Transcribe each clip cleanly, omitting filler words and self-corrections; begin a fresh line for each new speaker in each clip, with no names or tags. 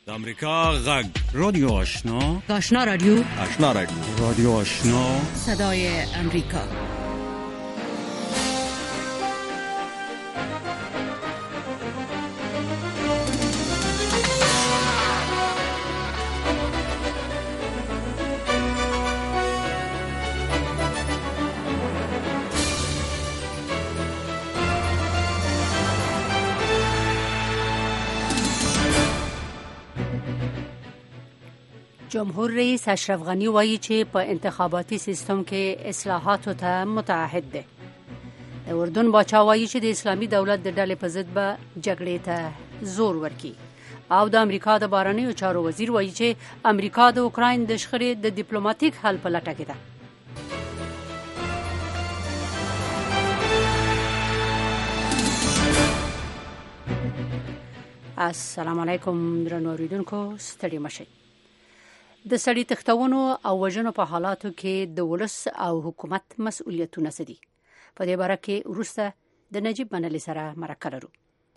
د امریکا غږ
رادیو آشنا،
آشنا رادیو،
آشنا رادیو،
رادیو آشنا،
صدای امریکا. جمهور رئیس اشرف غنی وایي چې په انتخاباتي سیستم کې اصلاحاتو ته متعهد دی. د اردن باچا وایي چې د اسلامي دولت د ډلې په ضد به جګړې ته زور ورکړي. او د امریکا د بهرنیو چارو وزیر وایي چې امریکا د اوکراین د شخړې د ډیپلوماټیک حل په لټه کې ده. السلام علیکم درنو اوریدونکو، ستړي مشئ. د سړي تښتونو او وژنو په حالاتو کې د ولس او حکومت مسؤلیتونه څه دي؟ په دې باره کې وروسته د نجیب منلي سره مرکه لرو.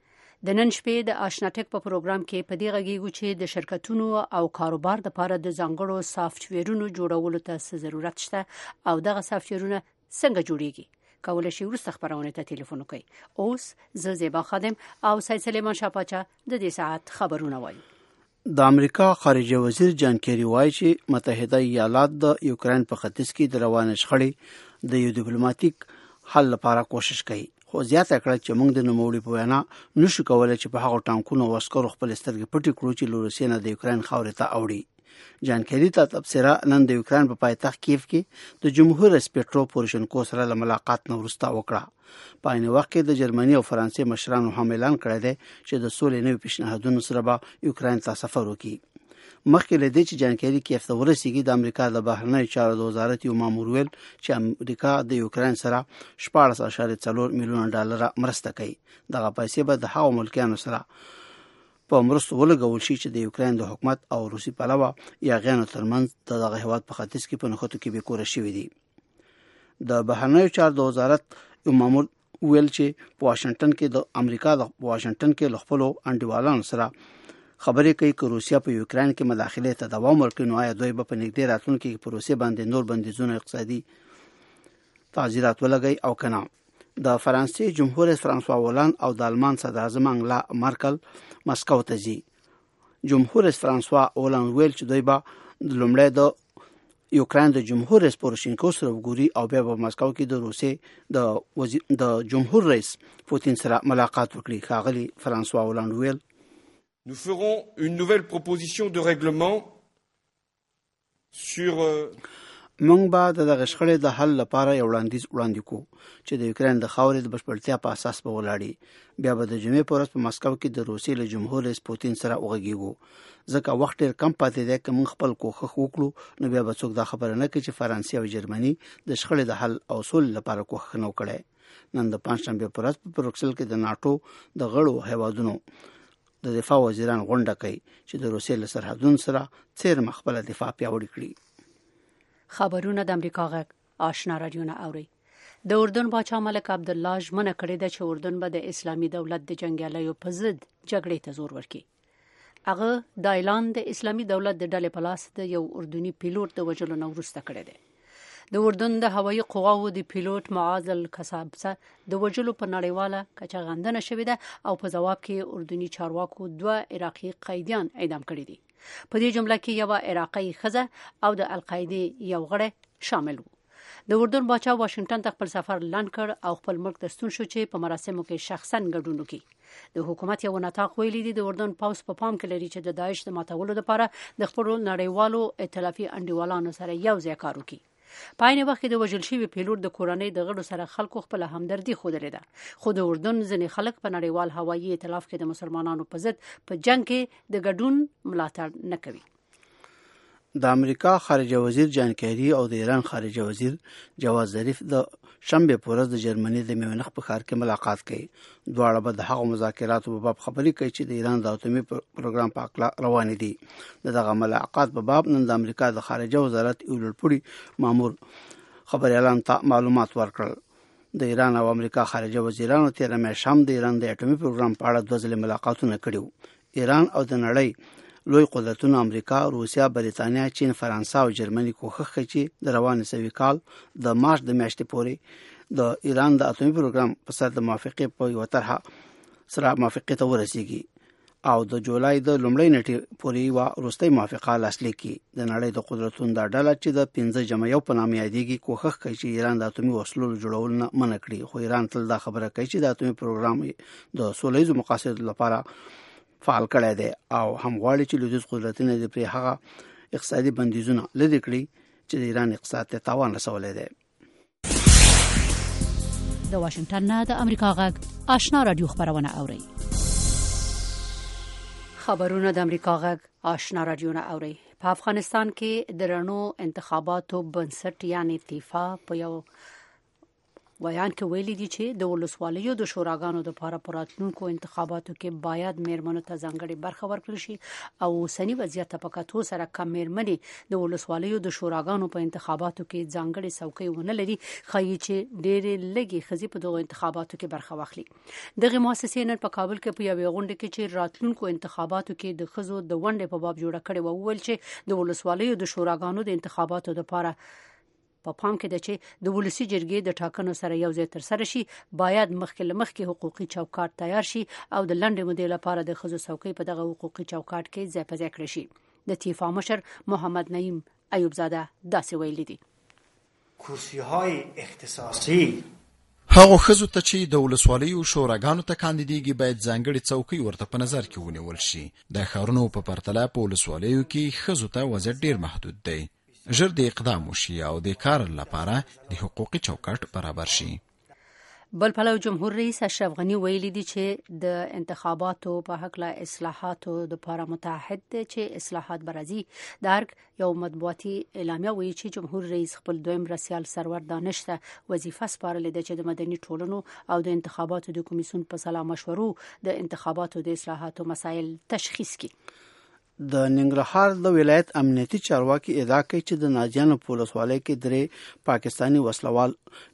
د نن شپې د آشنا ټک په پروګرام کې په دې غږیږو چې د شرکتونو او کاروبار لپاره د ځانګړو سافټویرونو جوړولو ته څه ضرورت شته او دغه سافټویرونه څنګه جوړیږي. کولای شي وروسته خبرونه ته ټلیفون وکړي. اوس زه زیبا خادم او سید سلیمان شاپاچا د دې ساعت خبرونه وایي.
د امریکا خارجه وزیر جان کیری وایي چې متحده ایالات د یوکرين په ختیځ کې د روان شخړې د یو ډیپلوماټیک حل لپاره کوشش کوي، خو زیاته کړه چې موږ د نوموړي په وینا نشو کولای چې په هغه ټانکونو وسکرو خپل سترګې پټې کړو چې له روسیې نه د یوکرين خاورې ته اوړي. جان کیری ته تبصره نن د یوکرين په پایتخت کیف کې د جمهور رئیس پیټرو پوروشنکو سره له ملاقات نه وروسته وکړه. په عین وخت کې د جرمني او فرانسې مشرانو هم اعلان کړی دی چې د سولې نوي پیشنهادونو سره به یوکرين ته سفر وکړي. مخکې له دې چې جان کیری کیف ته ورسیږي، د امریکا د بهرنیو چارو د وزارت یو مامور ویل چې امریکا د یوکرين سره 14.4 میلیون ډالر مرسته کوي. دغه پیسې به د هغو ملکیانو سره په مرستو ولګول شي چې د یوکرين د حکومت او روسي پلوه یا غینو ترمنځ دغه هیواد په ختیځ کې په نښتو کې به کور شوی دی. د بهرنیو چارو د وزارت یو مامور ویل چې په واشنگټن کې د امریکا د واشنگټن کې له خپلو انډیوالانو سره خبرې کوي چې روسیا په یوکرين کې مداخله ته دوام ورکړي، نو آیا دوی به په نږدې راتلونکي کې په روسیا باندې نور بندیزونه اقتصادي تعزیرات ولګي او کنه. د فرانسې جمهور رئیس فرانسوا هولند او د آلمان صدر اعظم انګلا مارکل مسکو ته ځي. جمهور رئیس فرانسوا هولند ویل چې دوی به لومړی د یوکرين د جمهور رئیس پوروشنکو سره وګوري او بیا په مسکو کې د روسیې د جمهور رئیس پوتین سره ملاقات وکړي. ښاغلي فرانسوا هولند ویل
Nous ferons une nouvelle proposition de règlement sur
موږ به د دغه شخړې د حل لپاره یو وړاندیز کوو چې د یوکرين د خاورې د بشپړتیا په اساس به ولاړی. بیا به د جمعې په ورځ په مسکو کې د روسیې له جمهور رئیس پوتین سره وغږیږو. ځکه وخت ډېر کم پاتې دی که موږ خپل کوښښ وکړو، نو بیا به څوک دا خبره نه کوي چې فرانسې او جرمني د شخړې د حل او سولې لپاره کوښښ نه وکړي. نن د پنځشنبې په ورځ په بروکسل کې د ناتو د غړو هیوادونو د دفاع وزیران غونډه کوي چې د روسیې له سرحدونو سره څیرمه خپل دفاع پیاوړې کړي.
خبرونه د امریکا غږ آشنا رادیو نه اوري. د اردن باچا ملک عبدالله ژمنه کړې ده چې اردن به د اسلامي دولت د جنګیالیو په ضد جګړې ته زور ورکړي. هغه د اعلان د اسلامي دولت د ډلې په لاس د یو اردني پیلوټ د وژلو نه وروسته کړی دی. د اردن د هوایي قواو د پیلوټ معاذ الکسابسه د وژلو په نړیواله کچه غندنه شوې ده او په ځواب کې اردني چارواکو 2 عراقي قیدیان اعدام کړي دي. په دې جمله کې یو عراقي ښځه او د القاعده یو غړی شامل وو. د اردن باچا واشنگټن ته خپل سفر لاند کړ او خپل ملک ته ستون شو چې په مراسمو کې شخصا ګډون وکړي. د حکومت یو نطاق ویلي دی د اردن پوز په پام کې لري چې د داعش د ماتولو لپاره د خپل نړیوالو ائتلافي انډیوالانو سره یو ځای کار وکړي. په عین وخت کې د وژل شوي پیلوټ د کورنۍ د غړو سره خلکو خپل همدردي ښودلې ده، خو د اردن ځینې خلک په نړیوال هوایي ائتلاف کې د مسلمانانو په ضد په جنگ کې د ګډون ملاتړ نه کوي.
د امریکا خارجه وزیر جان کیری او د ایران خارجه وزیر جواد ظریف د شنبه په ورځ د جرمني د میونخ په ښار کې ملاقات کوي. دواړه به د هغو مذاکراتو په باب خبرې کوي چې د ایران د اټومي پروګرام په اړه روان دي. دغه ملاقات په باب نن د امریکا د خارجه وزارت یو لوړپوړي مامور خبريالان ته معلومات ورکړل. د ایران او امریکا خارجه وزیرانو تیر مې شام د ایران د اټومي پروګرام په اړه د ځلې ملاقاتونه کړیو. ایران او د نړۍ لوی قدرتونه امریکا، روسیا، بریتانیا، چین، فرانسه او جرمني کوښښ کوي چې د روان سوي کال د مارچ د میاشتې پورې د ایران د اټومي پروګرام په سر د موافقې په یو طرحه سره موافقې ته ورسیږي او د جولای د لومړۍ نیټې پورې یوه وروستۍ موافقه لاسلیک کړي. د نړۍ د قدرتونو دا ډله چې د 5+1 په نامه یادېږي کوښښ کوي چې ایران د اټومي وسلو جوړول نه منع کړي، خو ایران تل دا خبره کوي چې د اټومي پروګرام د سوله ییزو مقاصدو لپاره فعال کړی دی او هم غواړي چې لویدیځ قدرتونه دې پرې هغه اقتصادي بندیزونه لرې کړي چې د ایران اقتصاد ته تاوان رسولی دی.
د واشنگټن نه د امریکا غږ آشنا رادیو خبرونه اوري. خبرونه د امریکا غږ آشنا رادیو نه اوري. په افغانستان کې د رڼو انتخاباتو بنسټ یعنی تیفا په یو بیان کې ویلي دي چې د ولسوالیو د شوراګانو د لپاره پراتلونکو انتخاباتو کې باید میرمنو ته ځانګړي برخه ورکړل شي او اوسنی وضعیت په کتو سره کم میرمنې د ولسوالیو د شوراګانو په انتخاباتو کې ځانګړي څوکۍ ونه لري، ښایي چې ډېرې لږې ښځې په دغو انتخاباتو کې برخه واخلي. دغه مؤسسې نن په کابل کې په یوې غونډه کې چې راتلونکو انتخاباتو کې د ښځو د ونډې په باب جوړه کړې وه وویل چې د ولسوالیو د شوراګانو د انتخاباتو لپاره په پام کې ده چې د ولسی جرګې د ټاکنو سره یو ځای تر سره شي، باید مخکې حقوقي چوکاټ تیار شي او د لنډې مودې لپاره د ښځو څوکۍ په دغه حقوقي چوکاټ کې ځای په ځای کړی شي. د تیفا مشر محمد نعیم ایوبزاده داسې ویلي دي:
کرسی‌های اختصاصي
هغه ښځو ته چې د ولسوالیو شوراګانو ته کاندیدېږي باید ځانګړي څوکۍ ورته په نظر کې ونیول شي. د ښارونو په پرتله په ولسوالیو کې ښځو ته وضع ډېر محدود دی. ژر د اقدام وشي او د کار لپاره د حقوقي چوکاټ برابر شي.
بل پلو جمهور رئیس اشرف غنی ویلي دي چې د انتخاباتو په هکله اصلاحاتو لپاره متحد دي چې اصلاحات برازي. درک یو مطبوعاتي اعلامیه وایي چې جمهور رئیس خپل دویم رئیس سرور دانش ته وظیفه سپارلې ده چې د مدني ټولنو او د انتخاباتو د کمیسیون په سلا مشورو د انتخاباتو د اصلاحاتو مسایل تشخیص کړي.
د ننګرهار د ولایت امنیتي چارواکي ادعا کوي چې د ناجیانو په ولسوالۍ کې 3 پاکستاني وسلوال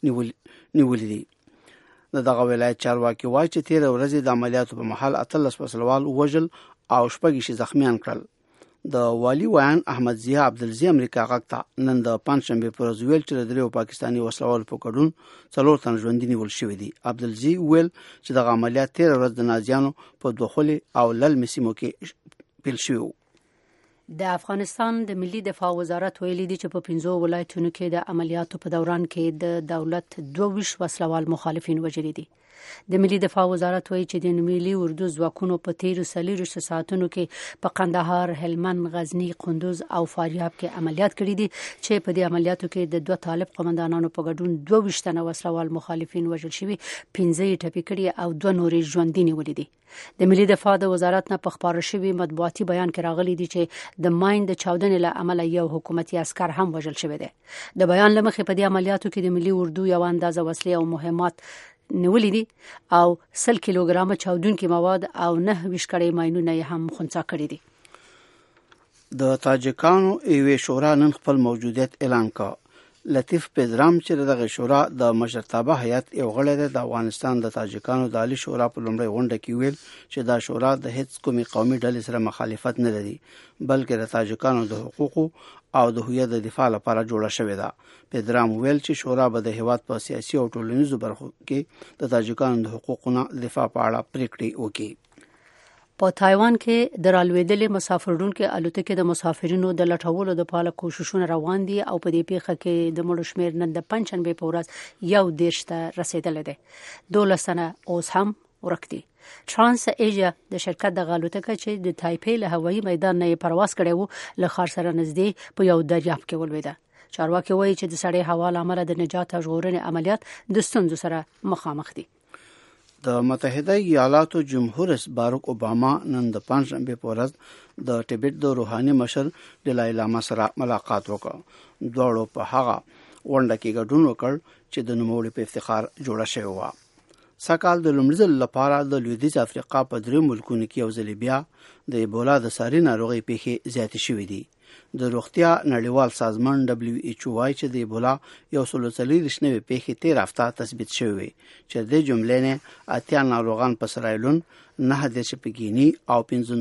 نیولي دي. دغه ولایت چارواکي وایي چې 13 ورځې د عملیاتو په مهال 18 وسلوال وژل او 6 زخمیان کړل. د والی ویان احمد ضیا عبدالزی امریکا غږ ته نن د پنځشنبه پر ورځ ویل چې د 3 پاکستاني وسلوال په ګډون 4 تن ژوندي نیول شوي دي. عبدالزی ویل چې دغه عملیات 13 ورځې د ناجیانو په دوخلي او للمې سیمو کې پیل شوی.
د افغانستان د ملي دفاع وزارت ویلي دي چې په 15 ولایتونو کې د عملیاتو په دوران کې د دولت 22 وسلوال مخالفین وژلي دي. د ملي دفاع وزارت وایي چې د ملي اردو ځواکونو په 13 ساعتونو کې په قندهار، هلمند، غزنی، قندوز او فاریاب کې عملیات کړي دي چې په دې عملیاتو کې د 2 طالب قومندانانو په ګډون 22 تنه وسلوال مخالفین وژل شوي، 15 ټپي کړي او 2 نورې ژوندي نیولي دي. د ملي دفاع د وزارت نه په خبره شوی مطبوعاتي بیان کې راغلي دي چې د ماین د چاودنې له امله یو حکومتي عسكر هم وژل شوی دی. د بیان لمخې په دې عملیاتو کې د ملي اردو یو اندازه وسلې او مهمات نیولې دي او 100 کیلوګرام چاودونکي مواد او 9 کړي ماینونه هم خنثی کړي دي.
د تاجکانو ایوې شورا نن خپل موجودیت اعلان کړ. لطیف پیدرام چې دغه شورا د مشرتابه هیئت یو غړی دی، د افغانستان د تاجکانو د عالی شورا په لومړۍ غونډه کې ویل چې دا شورا د هیڅ کومې قومي ډلې سره مخالفت نه لري، بلکې د تاجکانو د حقوقو او د هویت د دفاع لپاره جوړه شوې ده. پیدرام ویل چې شورا به د هیواد په سیاسي او ټولنیزو برخو کې د تاجکانو د حقوقو دفاع په اړه پریکړې وکړي.
په تایوان کې د رالوېدلې مسافرونکو الوتکې د مسافرینو د لټولو لپاره کوششونه روان دي او په دې پیښه کې د مړو شمېر نن د پنځشنبه په ورځ 11 ته رسیدلی دی. 12 تنه اوس هم ورک دي. ترانس ایجیا د شرکت د الوتکه چې د تایپی له هوایي میدان نه پرواز کړی و له ښار سره نږدې په یو دریاب کې ولوېده. چارواکي وایي چې د سړې هوا له امله د نجات او ژغورنې عملیات د ستونزو سره مخامخ دي.
د متحده ایالاتو جمهور رئیس باراک اوباما نن د پنځشنبه په ورځ د ټیبت د روحاني مشر دلای لاما سره ملاقات وکړ. دواړو په هغه غونډه کې ګډون وکړ چې د نوموړي په افتخار جوړه شوې وه. سږکال د لومړي ځل لپاره د لویدیځ افریقا په 3 ملکونو کې یو ځل بیا د ایبولا د ساري ناروغۍ پیښې زیاتې شوې دي. د روغتیا نړیوال سازمان WHO وايي چې د ایبولا 140 نوې پیښې 13 هفته تثبیت شوې چې د جملې نه 80 ناروغان په سرایلون، 9 په ګینی او 15